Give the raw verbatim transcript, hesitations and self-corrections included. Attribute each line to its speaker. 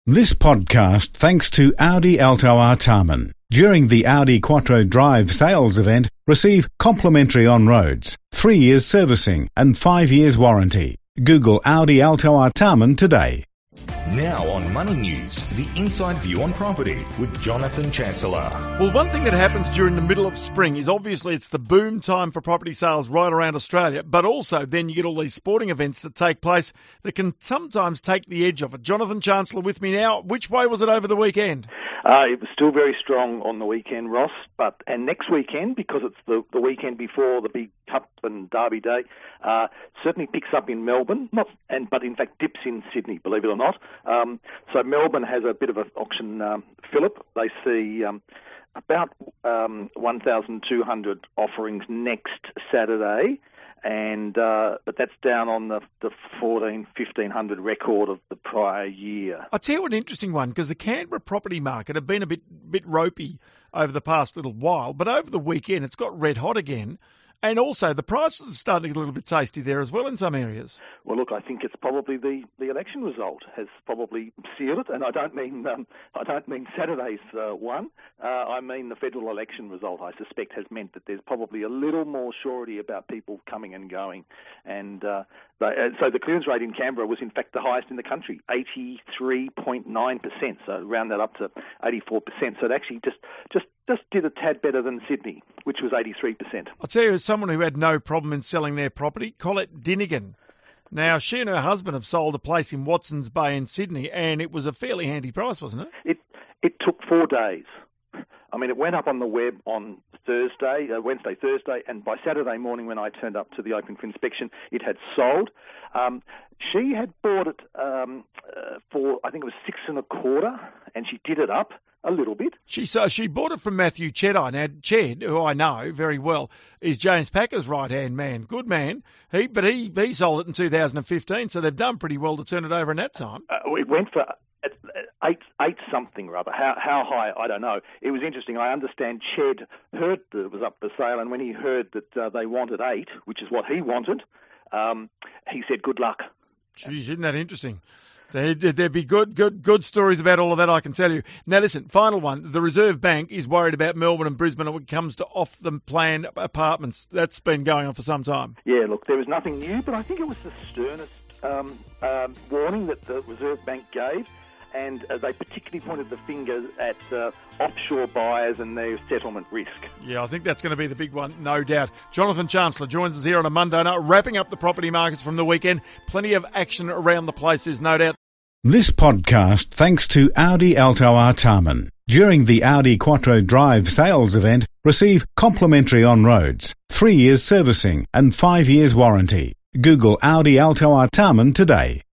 Speaker 1: This podcast thanks to Audi Alto Artarmon. During the Audi Quattro Drive sales event, receive complimentary on-roads, three years servicing and five years warranty. Google Audi Alto Artarmon today.
Speaker 2: Now on Money News, the inside view on property with Jonathan Chancellor.
Speaker 3: Well, one thing that happens during the middle of spring is obviously it's the boom time for property sales right around Australia, but also then you get all these sporting events that take place that can sometimes take the edge off it. Jonathan Chancellor with me now. Which way was it over the weekend?
Speaker 4: Uh, it was still very strong on the weekend, Ross, but and next weekend, because it's the, the weekend before the big Cup and Derby Day, uh, certainly picks up in Melbourne, not and but in fact dips in Sydney, believe it or not. Um, so Melbourne has a bit of an auction um, fillip. They see um, about um, one thousand two hundred offerings next Saturday, and uh, but that's down on the, the fourteen, fifteen hundred record of the prior year.
Speaker 3: I'll tell you an interesting one, because the Canberra property market had been a bit bit ropey over the past little while, but over the weekend it's got red hot again. And also, the prices are starting to get a little bit tasty there as well in some areas.
Speaker 4: Well, look, I think it's probably the, the election result has probably sealed it, and I don't mean um, I don't mean Saturday's uh, one. Uh, I mean the federal election result. I suspect has meant that there's probably a little more surety about people coming and going, and uh, they, uh, so the clearance rate in Canberra was in fact the highest in the country, eighty-three point nine percent. So round that up to eighty-four percent. So it actually just just just did a tad better than Sydney, which was eighty-three percent.
Speaker 3: I'll tell you, as someone who had no problem in selling their property, Colette Dinnigan. Now, she and her husband have sold a place in Watsons Bay in Sydney, and it was a fairly handy price, wasn't it?
Speaker 4: It it took four days. I mean, it went up on the web on Thursday, uh, Wednesday, Thursday, and by Saturday morning when I turned up to the open for inspection, it had sold. Um, she had bought it um, uh, for, I think it was six and a quarter, and she did it up a little bit.
Speaker 3: She so she bought it from Matthew Cheddar. Now, Ched, who I know very well, is James Packer's right-hand man. Good man. He But he, he sold it in two thousand fifteen, so they've done pretty well to turn it over in that time.
Speaker 4: Uh, it went for eight, eight something rather. How how high, I don't know. It was interesting. I understand Ched heard that it was up for sale, and when he heard that uh, they wanted eight, which is what he wanted, um, he said, good luck.
Speaker 3: Geez, isn't that interesting? There'd, there'd be good, good, good stories about all of that, I can tell you. Now, listen, final one. The Reserve Bank is worried about Melbourne and Brisbane when it comes to off-the-plan apartments. That's been going on for some time.
Speaker 4: Yeah, look, there was nothing new, but I think it was the sternest um, um, warning that the Reserve Bank gave, and uh, they particularly pointed the finger at uh, offshore buyers and their settlement risk.
Speaker 3: Yeah, I think that's going to be the big one, no doubt. Jonathan Chancellor joins us here on a Monday night, wrapping up the property markets from the weekend. Plenty of action around the place, there's no doubt.
Speaker 1: This podcast thanks to Audi Alto Artarmon. During the Audi Quattro Drive sales event, receive complimentary on-roads, three years servicing and five years warranty. Google Audi Alto Artarmon today.